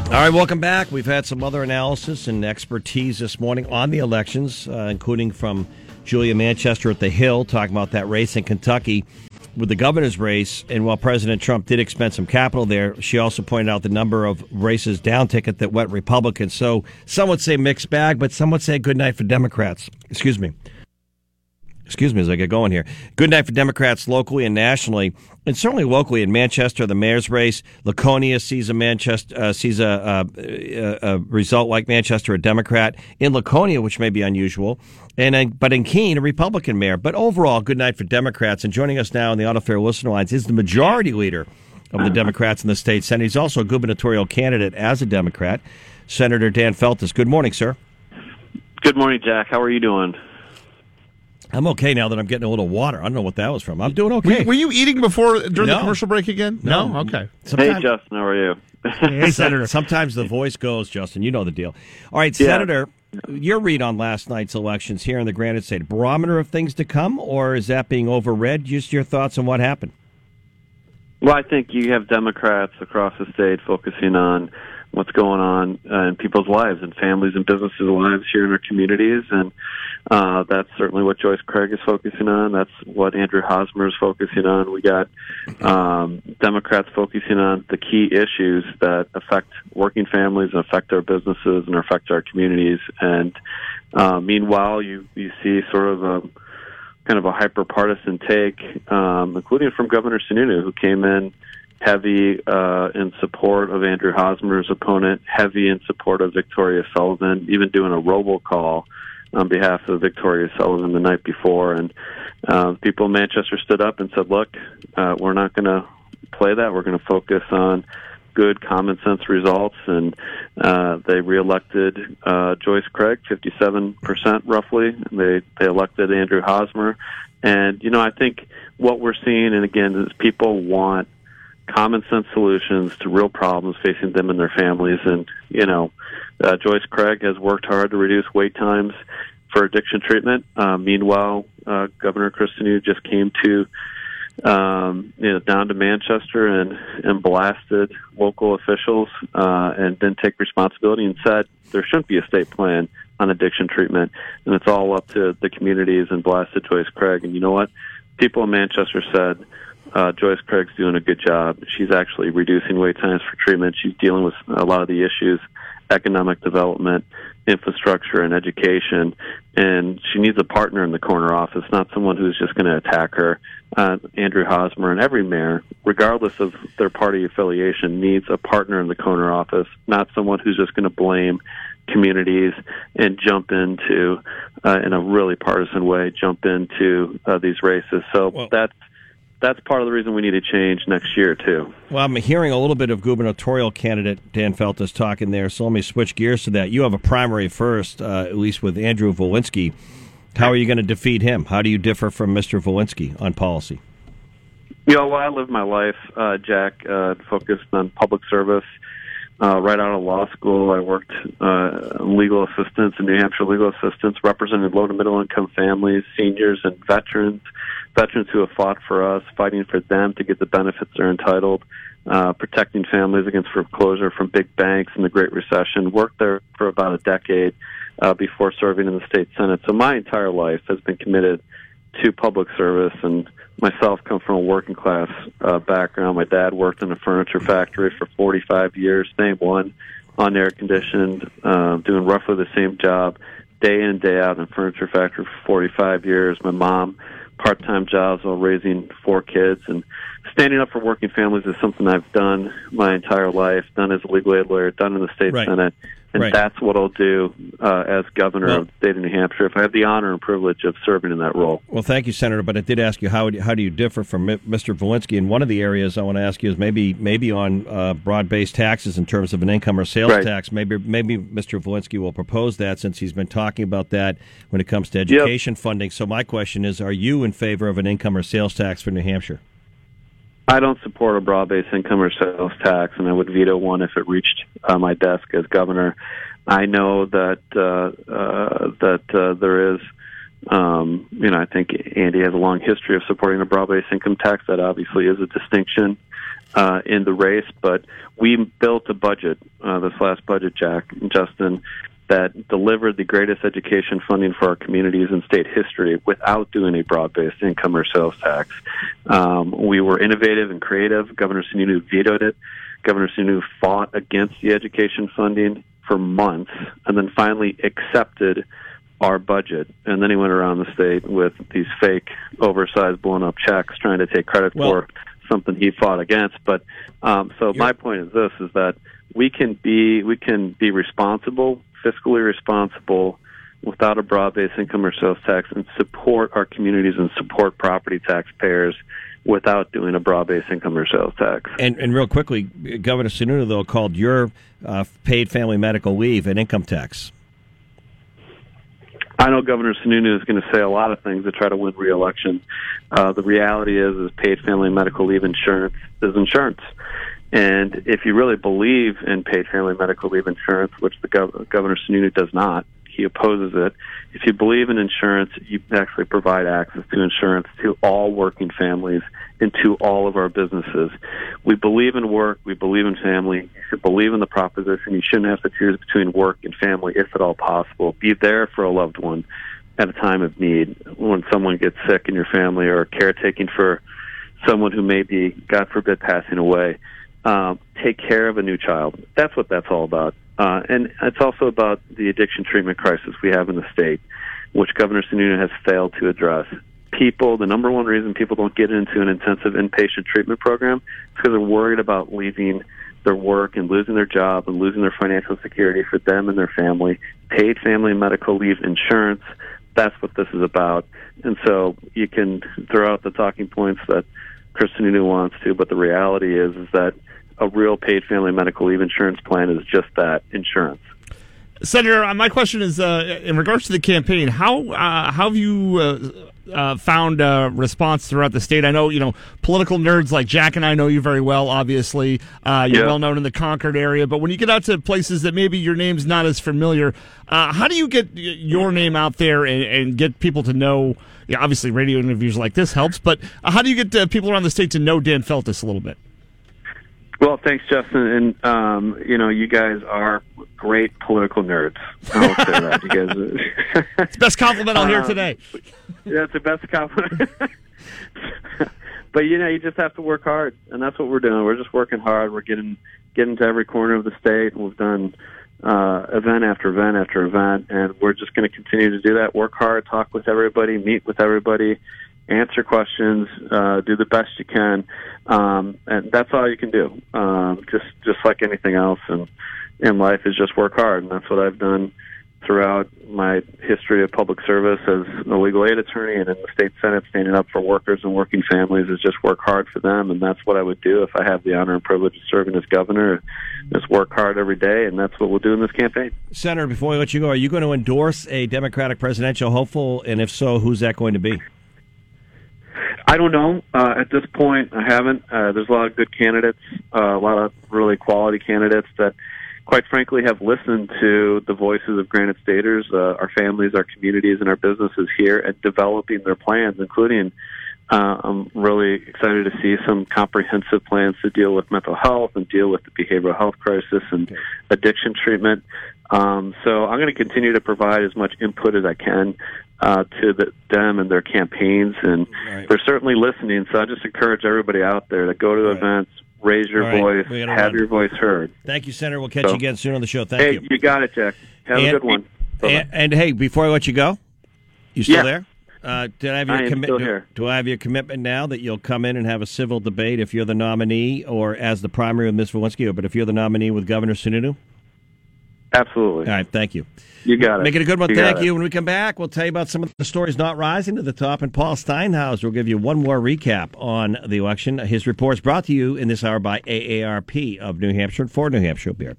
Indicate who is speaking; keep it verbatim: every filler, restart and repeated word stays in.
Speaker 1: All right, welcome back. We've had some other analysis and expertise this morning on the elections, uh, including from Julia Manchester at The Hill, talking about that race in Kentucky with the governor's race. And while President Trump did expend some capital there, she also pointed out the number of races down ticket that went Republican. So some would say mixed bag, but some would say good night for Democrats. Excuse me. Excuse me as I get going here. Good night for Democrats locally and nationally, and certainly locally in Manchester, the mayor's race. Laconia sees a Manchester uh, sees a, a, a result like Manchester, a Democrat in Laconia, which may be unusual, and uh, but in Keene, a Republican mayor. But overall, good night for Democrats. And joining us now on the Auto Fair listener lines is the majority leader of the Democrats in the state Senate. He's also a gubernatorial candidate as a Democrat, Senator Dan Feltes. Good morning, sir.
Speaker 2: Good morning, Jack. How are you doing?
Speaker 1: I'm okay now that I'm getting a little water. I don't know what that was from. I'm doing okay.
Speaker 3: Were, were you eating before during
Speaker 1: No.
Speaker 3: the commercial break again?
Speaker 1: No.
Speaker 3: No? Okay.
Speaker 1: Sometimes,
Speaker 2: Hey, Justin. How are you?
Speaker 3: Hey, Senator.
Speaker 1: Sometimes the voice goes, Justin. You know the deal. All right,
Speaker 2: Yeah.
Speaker 1: Senator, your read on last night's elections here in the Granite State. Barometer of things to come, or is that being overread? Just your thoughts on what happened.
Speaker 2: Well, I think you have Democrats across the state focusing on what's going on uh, in people's lives and families and businesses' lives here in our communities, and uh, that's certainly what Joyce Craig is focusing on. That's what Andrew Hosmer is focusing on. We got um, Democrats focusing on the key issues that affect working families and affect our businesses and affect our communities. And uh, meanwhile, you you see sort of a kind of a hyper-partisan take, um, including from Governor Sununu, who came in heavy uh, in support of Andrew Hosmer's opponent, heavy in support of Victoria Sullivan, even doing a robocall on behalf of Victoria Sullivan the night before. And uh, people in Manchester stood up and said, look, uh, we're not going to play that. We're going to focus on good common sense results. And uh, they reelected uh, Joyce Craig, fifty-seven percent roughly. They, they elected Andrew Hosmer. And, you know, I think what we're seeing, and again, is people want common sense solutions to real problems facing them and their families. And, you know, uh, Joyce Craig has worked hard to reduce wait times for addiction treatment. Uh, meanwhile, uh, Governor Chris Sununu just came to, um, you know, down to Manchester and, and blasted local officials uh, and didn't take responsibility and said there shouldn't be a state plan on addiction treatment. And it's all up to the communities, and blasted Joyce Craig. And you know what? People in Manchester said, Uh, Joyce Craig's doing a good job. She's actually reducing wait times for treatment. She's dealing with a lot of the issues, economic development, infrastructure, and education. And she needs a partner in the corner office, not someone who's just going to attack her. Uh, Andrew Hosmer and every mayor, regardless of their party affiliation, needs a partner in the corner office, not someone who's just going to blame communities and jump into, uh, in a really partisan way, jump into uh, these races. So
Speaker 1: Well,
Speaker 2: that's That's part of the reason we need to change next year, too.
Speaker 1: Well, I'm hearing a little bit of gubernatorial candidate Dan Feltes talking there, so let me switch gears to that. You have a primary first, uh, at least with Andrew Volinsky. How are you going to defeat him? How do you differ from Mister Volinsky on policy?
Speaker 2: You know, well, I lived my life, uh, Jack, uh, focused on public service. Uh, right out of law school, I worked uh, legal assistance in New Hampshire legal assistance, represented low to middle income families, seniors, and veterans, veterans who have fought for us, fighting for them to get the benefits they're entitled, uh, protecting families against foreclosure from big banks in the Great Recession. Worked there for about a decade uh, before serving in the state Senate. So my entire life has been committed to public service, and myself come from a working class uh, background. My dad worked in a furniture factory for forty-five years, same one, on air conditioned, uh, doing roughly the same job day in and day out in a furniture factory for forty-five years. My mom, part-time jobs while raising four kids, and standing up for working families is something I've done my entire life, done as a legal aid lawyer, done in the state
Speaker 1: Right.
Speaker 2: Senate. And
Speaker 1: Right.
Speaker 2: that's what I'll do uh, as governor
Speaker 1: Well,
Speaker 2: of the state of New Hampshire if I have the honor and privilege of serving in that role.
Speaker 1: Well, thank you, Senator. But I did ask you how how do you differ from Mister Volinsky? And one of the areas I want to ask you is maybe maybe on uh, broad-based taxes in terms of an income or sales
Speaker 2: Right.
Speaker 1: tax. Maybe maybe Mister Volinsky will propose that, since he's been talking about that when it comes to education
Speaker 2: Yep.
Speaker 1: funding. So my question is: are you in favor of an income or sales tax for New Hampshire?
Speaker 2: I don't support a broad-based income or sales tax, and I would veto one if it reached uh, my desk as governor. I know that uh, uh, that uh, there is, um, you know, I think Andy has a long history of supporting a broad-based income tax. That obviously is a distinction uh, in the race, but we built a budget uh, this last budget, Jack and Justin, that delivered the greatest education funding for our communities in state history without doing a broad-based income or sales tax. Um, we were innovative and creative. Governor Sununu vetoed it. Governor Sununu fought against the education funding for months and then finally accepted our budget. And then he went around the state with these fake, oversized, blown-up checks trying to take credit well, for something he fought against. But um, so my point is this, is that we can be we can be responsible, fiscally responsible, without a broad-based income or sales tax, and support our communities and support property taxpayers without doing a broad-based income or sales tax.
Speaker 1: And, and real quickly, Governor Sununu, though, called your uh, paid family medical leave an income tax.
Speaker 2: I know Governor Sununu is going to say a lot of things to try to win re-election. Uh, the reality is, is paid family medical leave insurance is insurance. And if you really believe in paid family medical leave insurance, which the Gov- Governor Sununu does not, he opposes it. If you believe in insurance, you actually provide access to insurance to all working families and to all of our businesses. We believe in work. We believe in family. You should believe in the proposition. You shouldn't have to choose between work and family if at all possible. Be there for a loved one at a time of need when someone gets sick in your family, or caretaking for someone who may be, God forbid, passing away. Um, take care of a new child. That's what that's all about. Uh, and it's also about the addiction treatment crisis we have in the state, which Governor Sununu has failed to address. People, the number one reason people don't get into an intensive inpatient treatment program is because they're worried about leaving their work and losing their job and losing their financial security for them and their family. Paid family medical leave insurance, that's what this is about. And so you can throw out the talking points that Chris Sununu wants to, but the reality is, is that a real paid family medical leave insurance plan is just that, insurance.
Speaker 3: Senator, my question is, uh, in regards to the campaign, how uh, how have you uh, uh, found uh, response throughout the state? I know, you know, political nerds like Jack and I know you very well, obviously. Uh, you're
Speaker 2: yeah.
Speaker 3: well known in the Concord area, but when you get out to places that maybe your name's not as familiar, uh, how do you get your name out there and, and get people to know? Yeah, obviously radio interviews like this helps, but uh, how do you get uh, people around the state to know Dan Feltes a little bit?
Speaker 2: Well, thanks, Justin. And, um, you know, you guys are great political nerds. I'll say that. You guys are...
Speaker 3: It's the best compliment I'll hear
Speaker 2: um,
Speaker 3: today.
Speaker 2: Yeah, it's the best compliment. But, you know, you just have to work hard, and that's what we're doing. We're just working hard. We're getting getting to every corner of the state. We've done uh, event after event after event, and we're just going to continue to do that. Work hard, talk with everybody, meet with everybody, answer questions, uh, do the best you can, um, and that's all you can do. Um, just just like anything else in, in life, is just work hard, and that's what I've done throughout my history of public service as a legal aid attorney and in the state Senate, standing up for workers and working families, is just work hard for them, and that's what I would do if I have the honor and privilege of serving as governor. Just work hard every day, and that's what we'll do in this campaign.
Speaker 1: Senator, before we let you go, are you going to endorse a Democratic presidential hopeful, and if so, who's that going to be?
Speaker 2: I don't know. Uh, at this point, I haven't. Uh, there's a lot of good candidates, uh, a lot of really quality candidates that, quite frankly, have listened to the voices of Granite Staters, uh, our families, our communities, and our businesses here, and developing their plans, including uh, I'm really excited to see some comprehensive plans to deal with mental health and deal with the behavioral health crisis and okay. addiction treatment. Um, so I'm going to continue to provide as much input as I can uh, to the, them and their campaigns, and right. they're certainly listening. So I just encourage everybody out there to go to right. events, raise your
Speaker 1: right.
Speaker 2: voice, have
Speaker 1: run.
Speaker 2: your voice heard.
Speaker 1: Thank you, Senator. We'll catch so, you again soon on the show. Thank
Speaker 2: hey,
Speaker 1: you.
Speaker 2: Hey, you got it, Jack. Have
Speaker 1: and,
Speaker 2: a good one.
Speaker 1: And, and, hey, before I let you go, you still
Speaker 2: yeah.
Speaker 1: there? Uh, did I have your
Speaker 2: I am
Speaker 1: commi-
Speaker 2: still
Speaker 1: do,
Speaker 2: here.
Speaker 1: do I have your commitment now that you'll come in and have a civil debate if you're the nominee, or as the primary with Miz Walensky, but if you're the nominee with Governor Sununu?
Speaker 2: Absolutely.
Speaker 1: All right, thank you.
Speaker 2: You got it.
Speaker 1: Make it a good one.
Speaker 2: You
Speaker 1: Thank you.
Speaker 2: It.
Speaker 1: When we come back, we'll tell you about some of the stories not rising to the top. And Paul Steinhaus will give you one more recap on the election. His report is brought to you in this hour by A A R P of New Hampshire and for New Hampshire. We'll be right back.